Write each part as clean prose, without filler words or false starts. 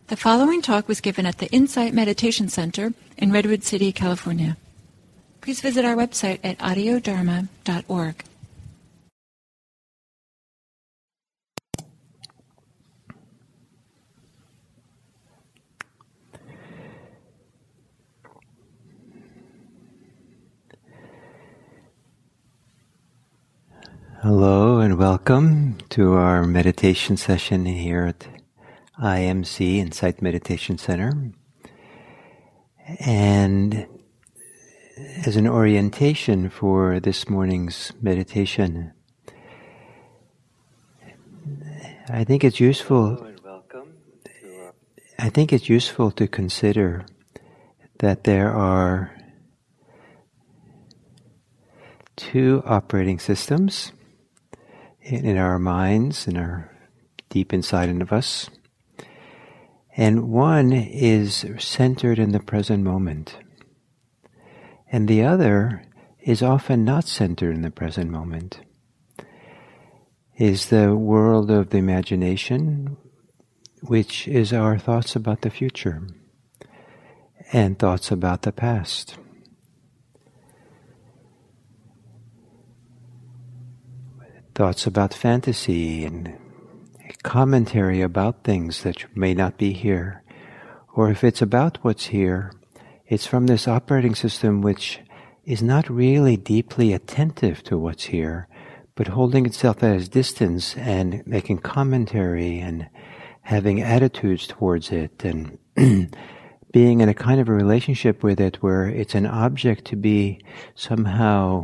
The following talk was given at the Insight Meditation Center in Redwood City, California. Please visit our website at audiodharma.org. Hello and welcome to our meditation session here at IMC, Insight Meditation Center. And as an orientation for this morning's meditation, I think it's useful to consider that there are two operating systems in our minds, in our deep inside of us. And one is centered in the present moment. And the other is often not centered in the present moment. Is the world of the imagination, which is our thoughts about the future and thoughts about the past. Thoughts about fantasy and commentary about things that may not be here. Or if it's about what's here, it's from this operating system which is not really deeply attentive to what's here, but holding itself at a distance and making commentary and having attitudes towards it and being in a kind of a relationship with it where it's an object to be somehow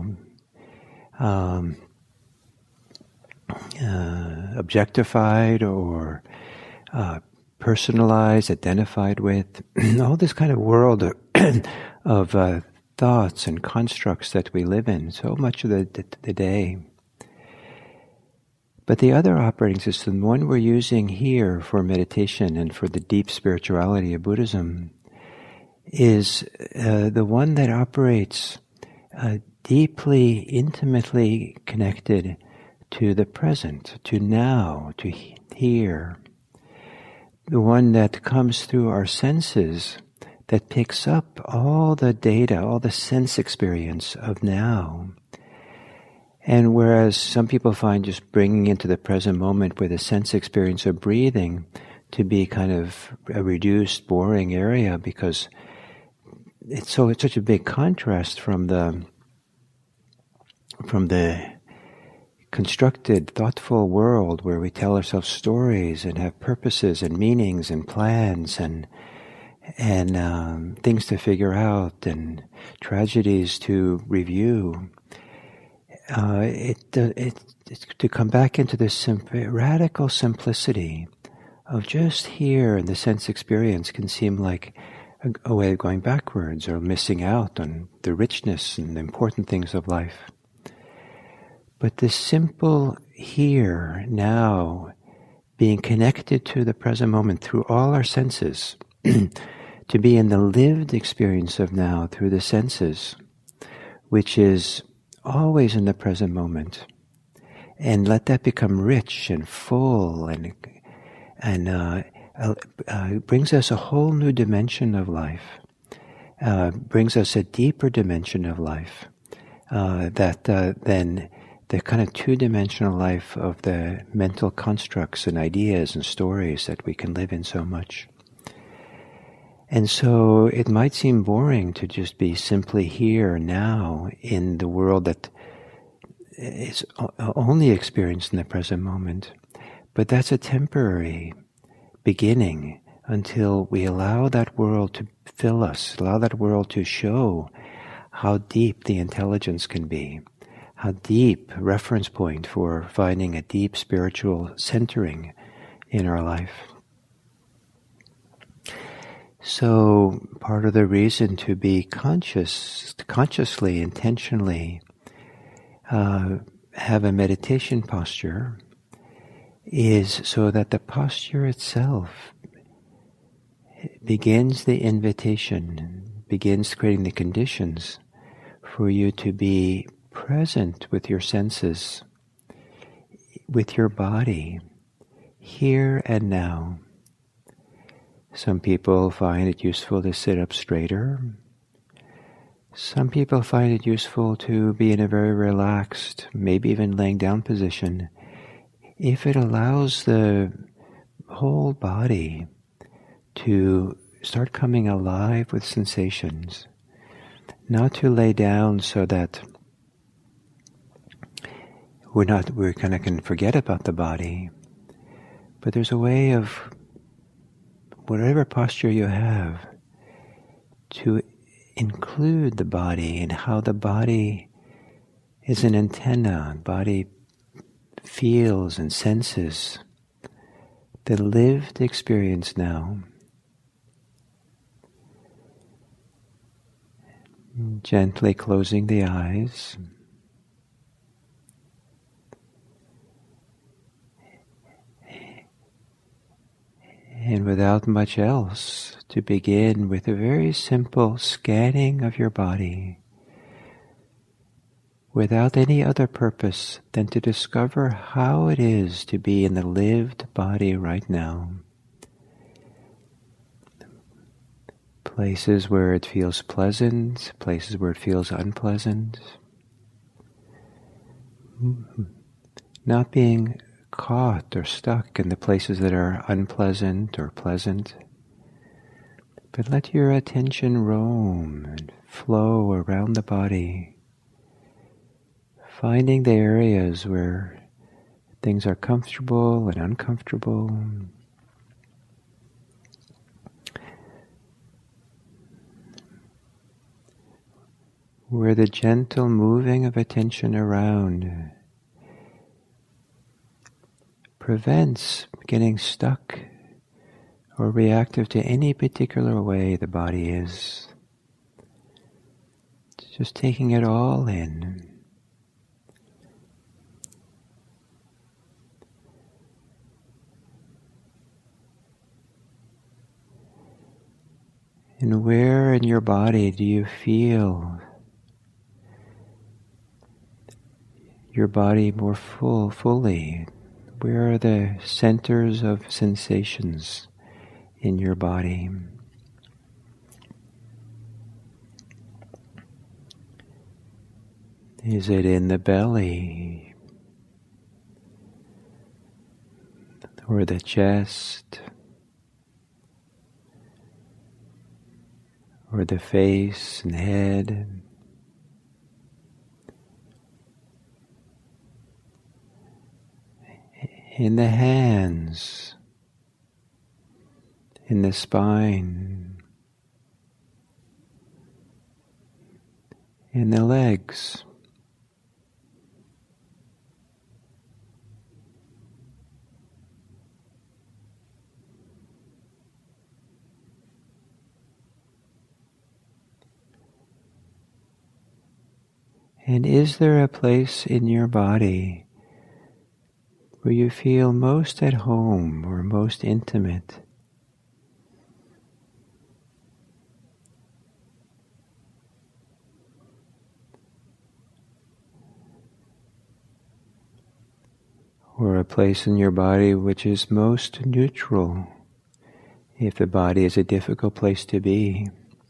objectified or personalized, identified with, all this kind of world of thoughts and constructs that we live in so much of the day. But the other operating system, the one we're using here for meditation and for the deep spirituality of Buddhism, is the one that operates deeply, intimately connected to the present, to now, to here. The one that comes through our senses, that picks up all the data, all the sense experience of now. And whereas some people find just bringing into the present moment with a sense experience of breathing to be kind of a reduced, boring area because it's such a big contrast from the constructed, thoughtful world where we tell ourselves stories and have purposes and meanings and plans and things to figure out and tragedies to review. It's to come back into this radical simplicity of just here, and the sense experience can seem like a way of going backwards or missing out on the richness and the important things of life. But this simple here, now, being connected to the present moment through all our senses, to be in the lived experience of now through the senses, which is always in the present moment, and let that become rich and full and brings us a whole new dimension of life, brings us a deeper dimension of life than the kind of two-dimensional life of the mental constructs and ideas and stories that we can live in so much. And so it might seem boring to just be simply here now in the world that is only experienced in the present moment. But that's a temporary beginning until we allow that world to fill us, allow that world to show how deep the intelligence can be, how deep reference point for finding a deep spiritual centering in our life. So part of the reason to be consciously, intentionally have a meditation posture is so that the posture itself begins the invitation, begins creating the conditions for you to be present with your senses, with your body, here and now. Some people find it useful to sit up straighter. Some people find it useful to be in a very relaxed, maybe even laying down position, if it allows the whole body to start coming alive with sensations. Not to lay down so that we kind of can forget about the body, but there's a way of, whatever posture you have, to include the body and how the body is an antenna. Body feels and senses the lived experience now. Gently closing the eyes. And without much else, to begin with a very simple scanning of your body, without any other purpose than to discover how it is to be in the lived body right now. Places where it feels pleasant, places where it feels unpleasant. Not being caught or stuck in the places that are unpleasant or pleasant, but let your attention roam and flow around the body, finding the areas where things are comfortable and uncomfortable. Where the gentle moving of attention around prevents getting stuck or reactive to any particular way the body is. Just taking it all in. And where in your body do you feel your body more fully? Where are the centers of sensations in your body? Is it in the belly? Or the chest? Or the face and head? In the hands, in the spine, in the legs, and is there a place in your body where you feel most at home or most intimate? Or a place in your body which is most neutral, if the body is a difficult place to be?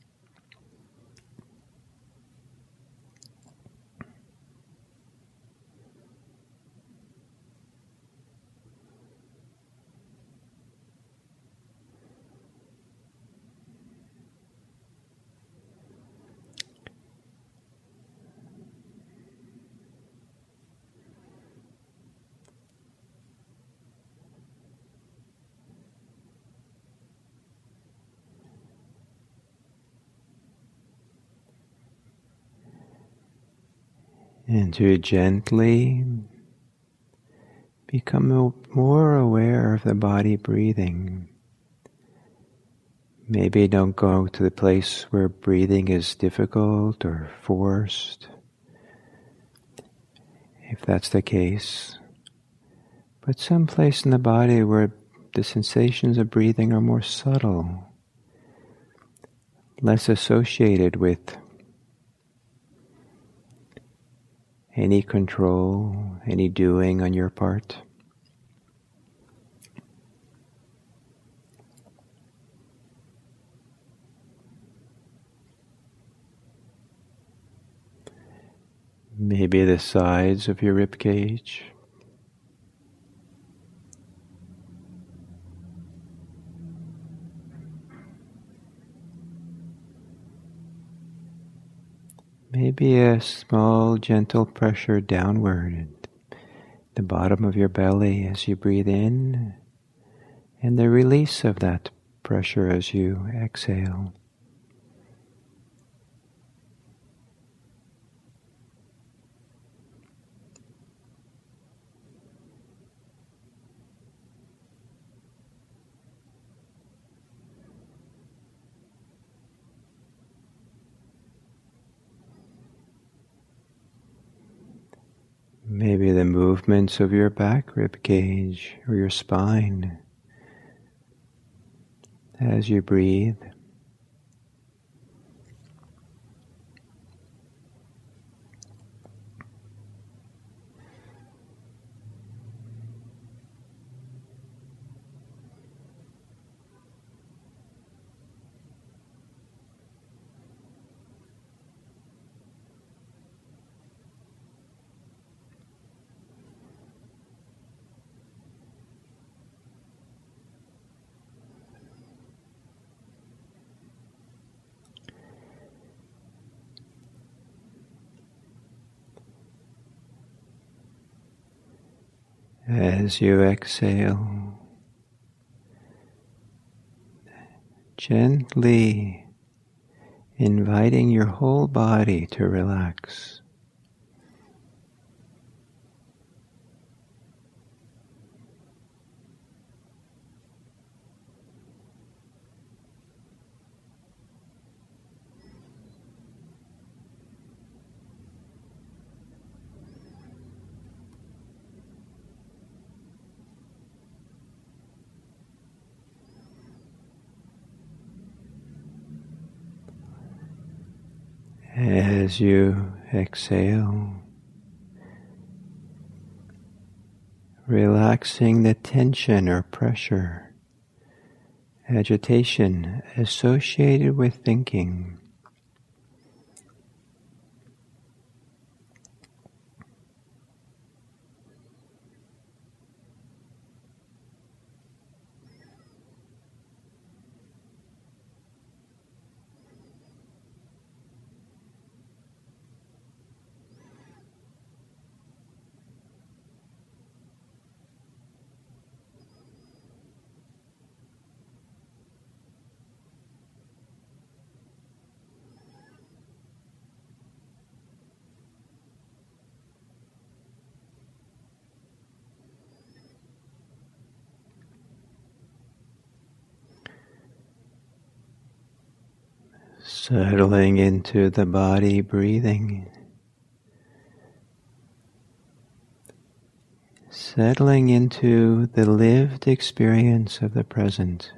And to gently become more aware of the body breathing. Maybe don't go to the place where breathing is difficult or forced, if that's the case. But some place in the body where the sensations of breathing are more subtle, less associated with any control, any doing on your part. Maybe the sides of your rib cage. Maybe a small, gentle pressure downward at the bottom of your belly as you breathe in, and the release of that pressure as you exhale. Maybe the movements of your back rib cage or your spine as you breathe. As you exhale, gently inviting your whole body to relax. As you exhale, relaxing the tension or pressure, agitation associated with thinking. Settling into the body, breathing. Settling into the lived experience of the present,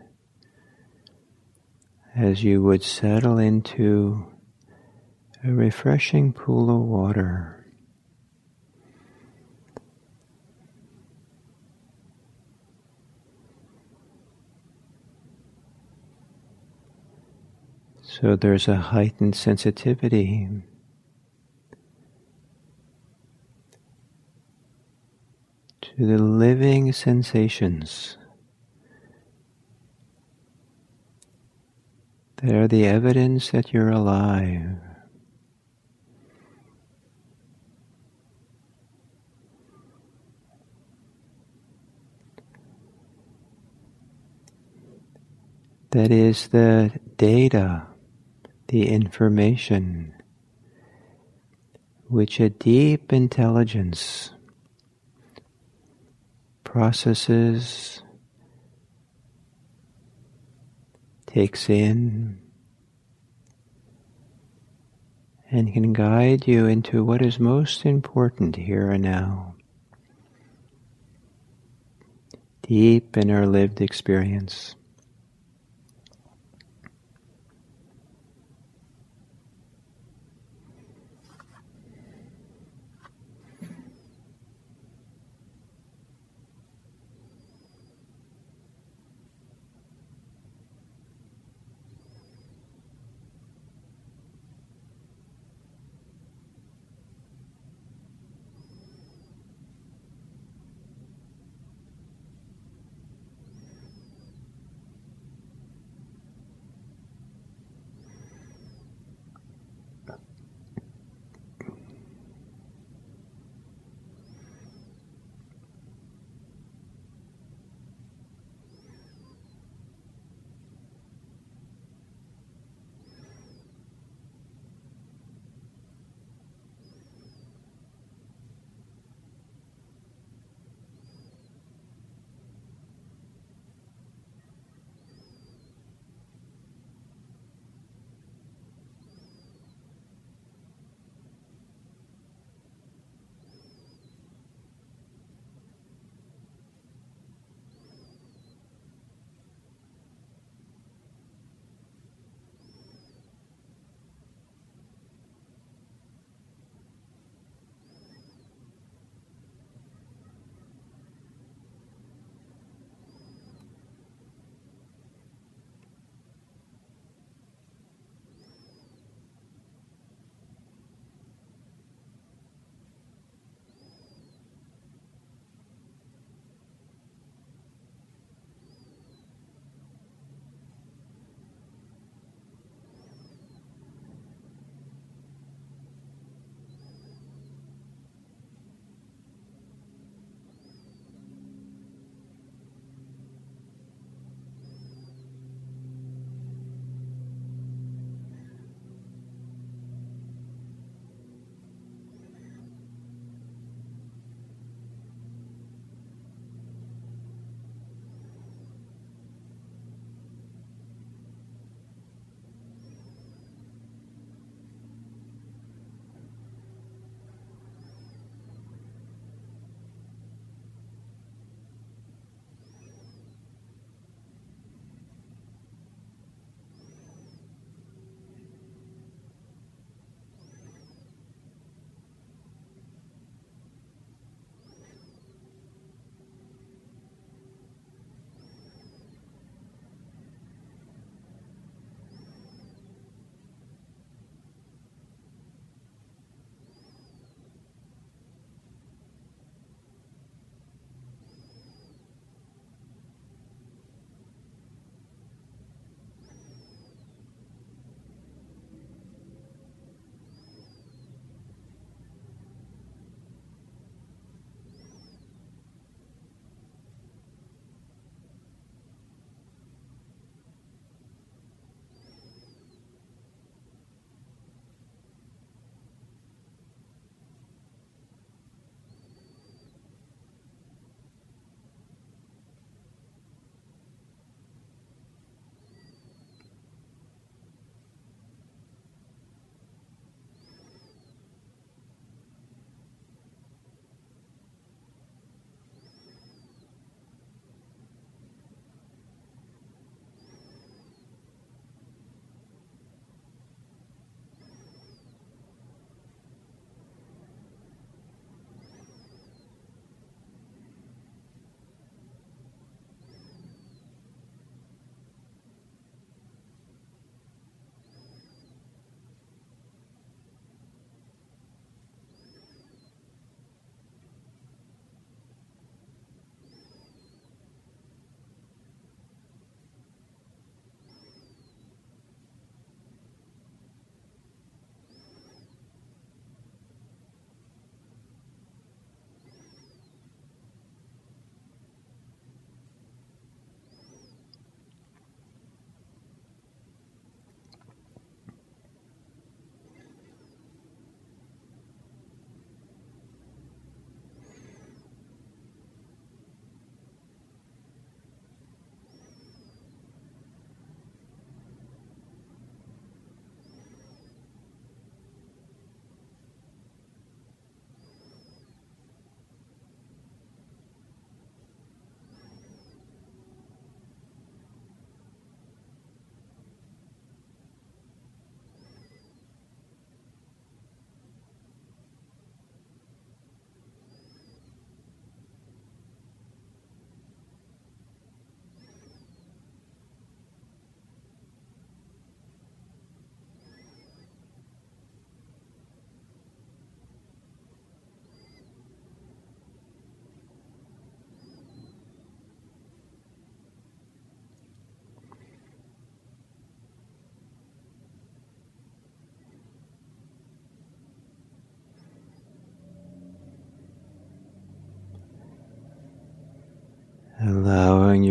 as you would settle into a refreshing pool of water. So there's a heightened sensitivity to the living sensations that are the evidence that you're alive. That is the data, the information, which a deep intelligence processes, takes in, and can guide you into what is most important here and now, deep in our lived experience.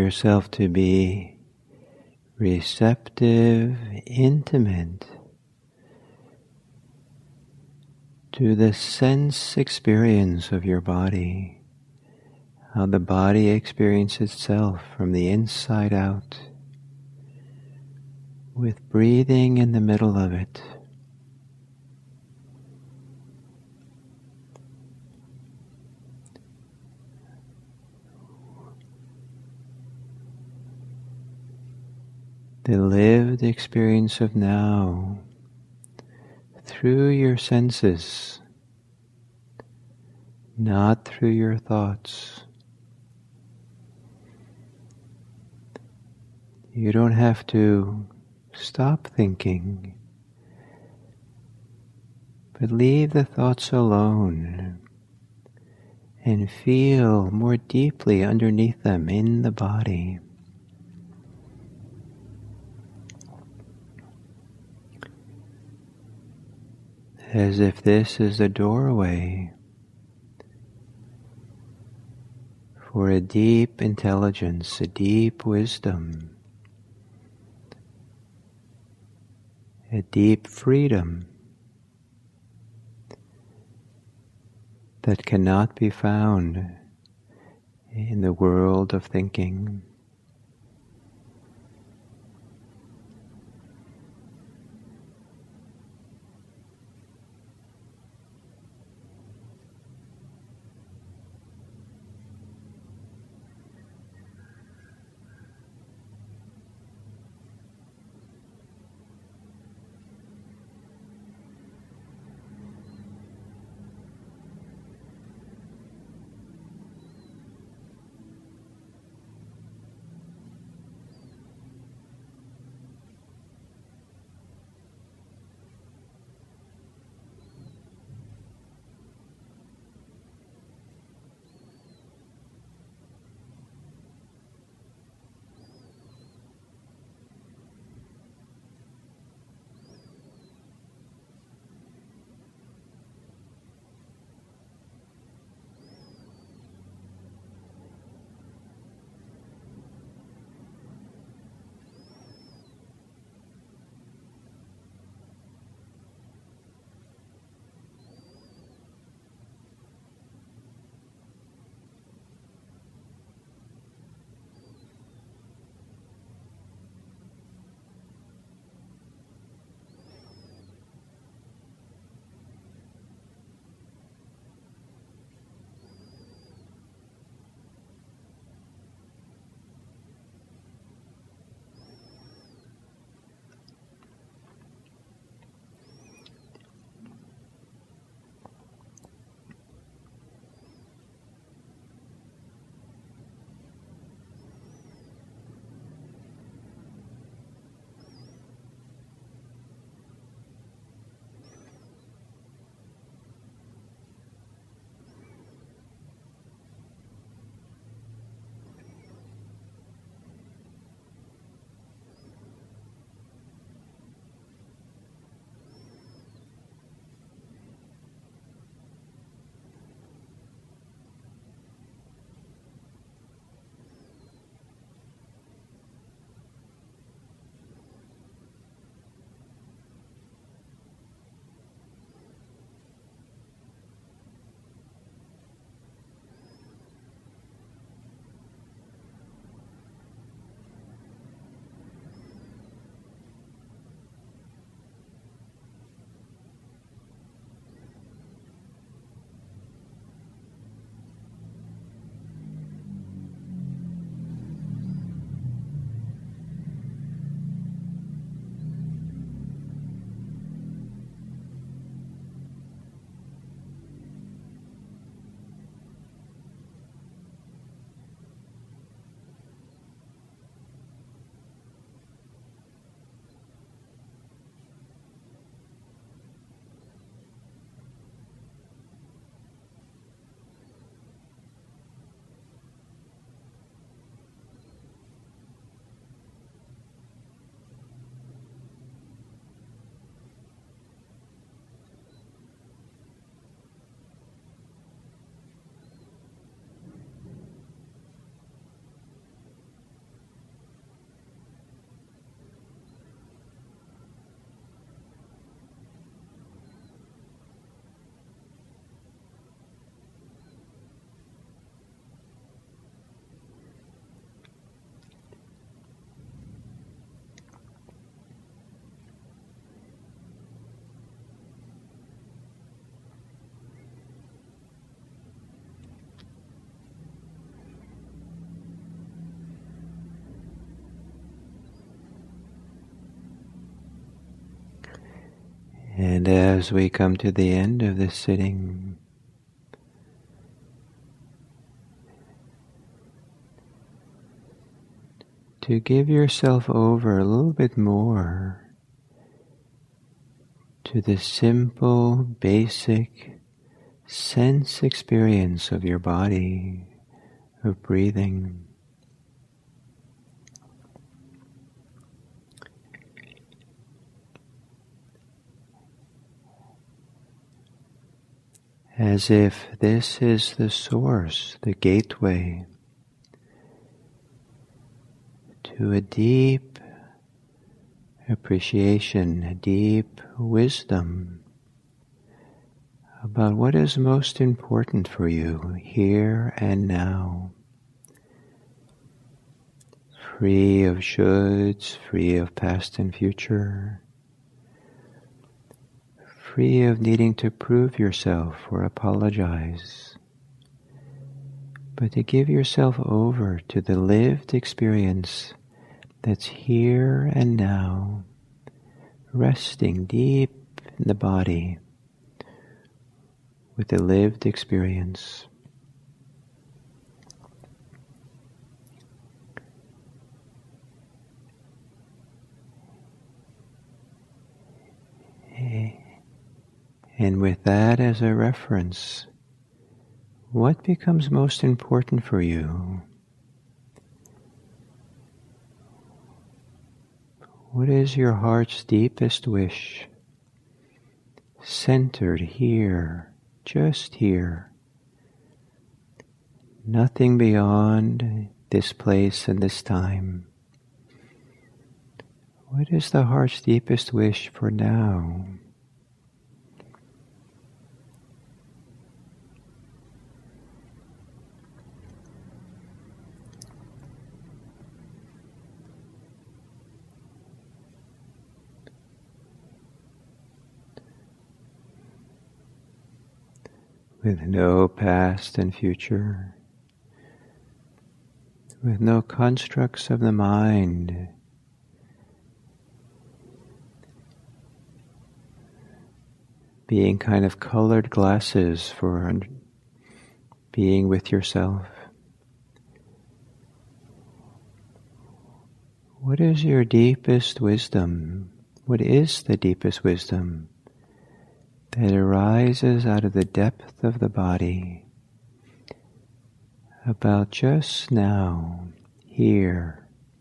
yourself to be receptive, intimate to the sense experience of your body, how the body experiences itself from the inside out, with breathing in the middle of it. The lived experience of now through your senses, not through your thoughts. You don't have to stop thinking, but leave the thoughts alone and feel more deeply underneath them in the body. As if this is the doorway for a deep intelligence, a deep wisdom, a deep freedom that cannot be found in the world of thinking. And as we come to the end of this sitting, to give yourself over a little bit more to the simple, basic sense experience of your body, of breathing. As if this is the source, the gateway to a deep appreciation, a deep wisdom about what is most important for you here and now. Free of shoulds, free of past and future, free of needing to prove yourself or apologize, but to give yourself over to the lived experience that's here and now, resting deep in the body with the lived experience. And with that as a reference, what becomes most important for you? What is your heart's deepest wish? Centered here, just here. Nothing beyond this place and this time. What is the heart's deepest wish for now? With no past and future, with no constructs of the mind, being kind of colored glasses for being with yourself. What is your deepest wisdom? What is the deepest wisdom that arises out of the depth of the body about just now, here?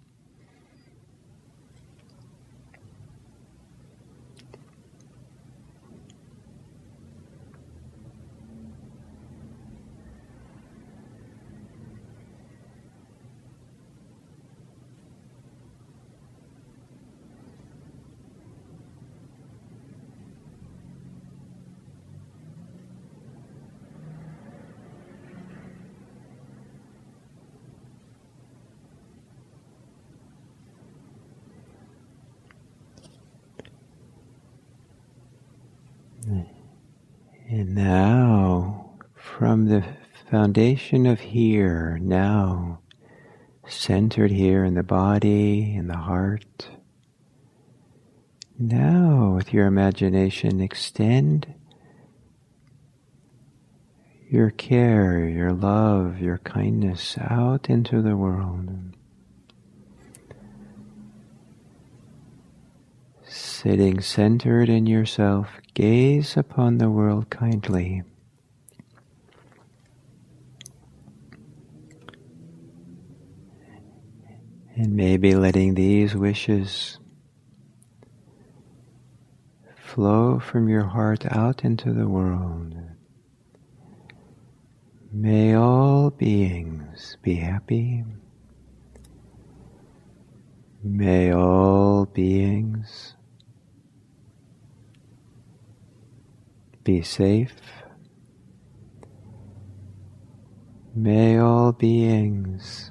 And now, from the foundation of here, now, centered here in the body, in the heart, now with your imagination extend your care, your love, your kindness out into the world. Sitting centered in yourself, gaze upon the world kindly. And maybe letting these wishes flow from your heart out into the world. May all beings be happy. May all beings be safe. May all beings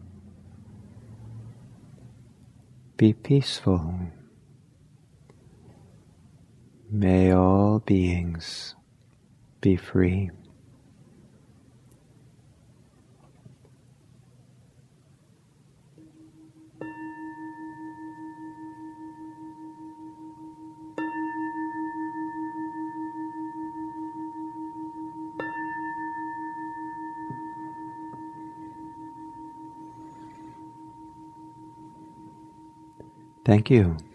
be peaceful. May all beings be free. Thank you.